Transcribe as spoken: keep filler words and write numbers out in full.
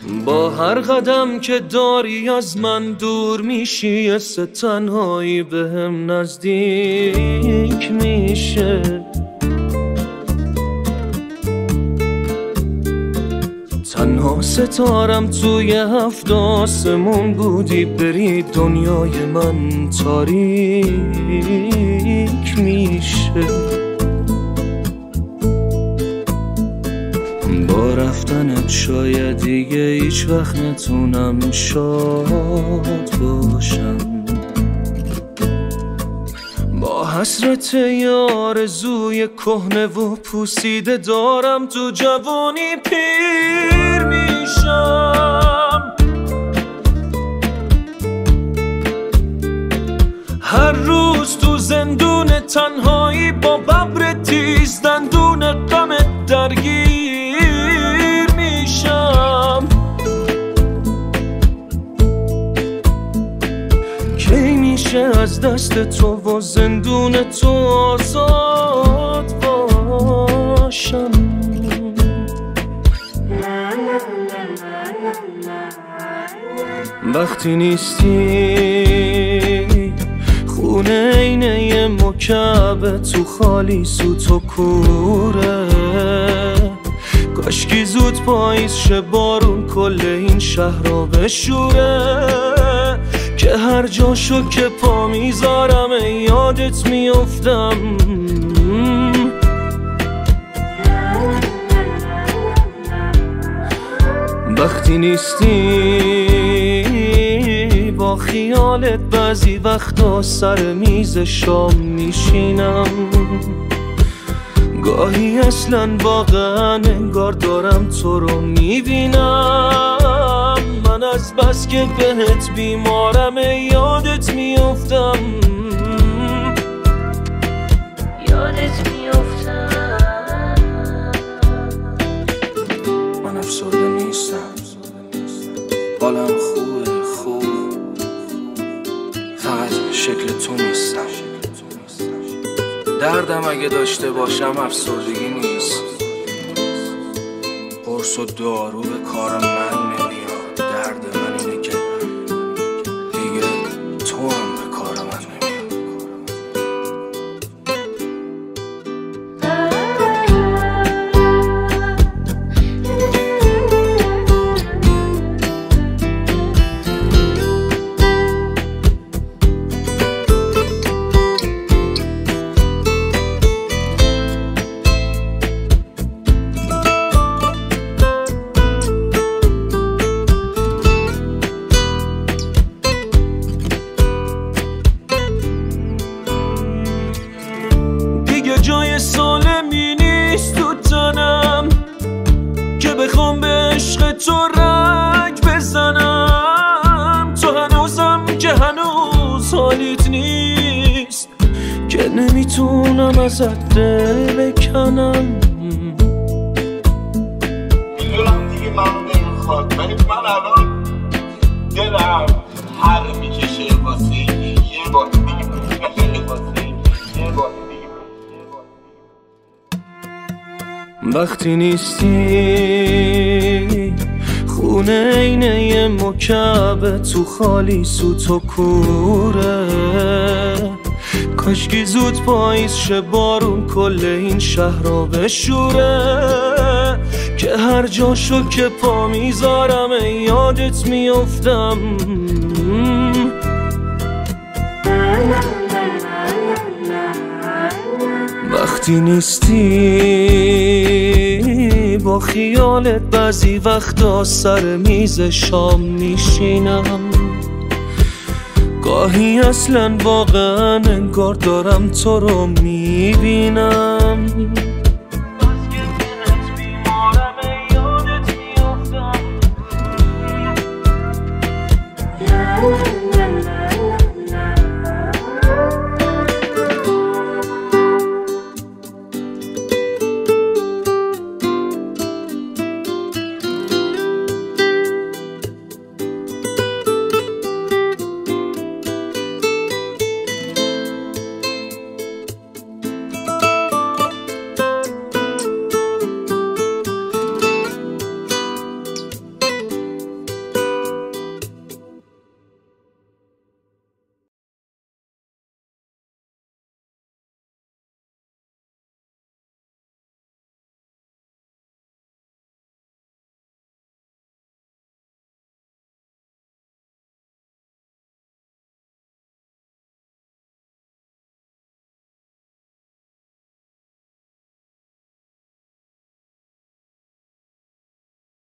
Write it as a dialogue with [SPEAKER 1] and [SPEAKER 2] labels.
[SPEAKER 1] با هر قدم که داری از من دور میشی، حس تنهایی بهم نزدیک میشه. تنها ستارم توی هفت آسمون بودی، بری دنیای من تاریک میشه. با رفتنت شاید دیگه هیچ وقت نتونم شاد باشم. با حسرت یه آرزوی کهنه و پوسیده دارم تو جوانی پیر میشم. هر روز تو زندون تنهایی با ببر تیز دندون غمت درگیر میشم. کی میشه از دست تو و زندون تو آزاد باشم؟ وقتی نیستی خونه اینه یه مکعب تو خالی سوت و کوره. کاشکی زود پاییز شه بارون کل این شهر را بشوره، که هر جاشو که پا میذارم یادت میافتم. وقتی نیستی با خیالت بعضی وقتا سر میز شام میشینم. گاهی اصلا واقعا انگار دارم تو رو میبینم. من از بس که بهت بیمارم یادت میافتم، یادت میافتم.
[SPEAKER 2] من افسرده نیستم، حالم خوبه خوب، فقط شکل تو نیستم. دردم اگه داشته باشم افسردگی نیست، قرص و دارو به کار من نمیاد. درد من اینه که دیگه تو هم به کار من نمیاد.
[SPEAKER 1] جای سالمی نیست تو تنم که بخوام به عشق تو رنگ بزنم. تو هنوزم که هنوز حالیت نیست، که نمیتونم ازت دل بکنم.
[SPEAKER 3] میدونم دیگه من نمیخواد، ولی من الان دلم هر میکشه واسه یه بار میکشه واسه یه بار.
[SPEAKER 1] وقتی نیستی خونه اینه یه مکعب تو خالی سوت و کوره. کاشکی زود پاییز شه بارون کل این شهر را بشوره، که هر جاشو که پا میذارم یادت میافتم. وقتی نیستی با خیالت بعضی وقتا سر میز شام میشینم. گاهی اصلا واقعا انگار دارم تو رو میبینم.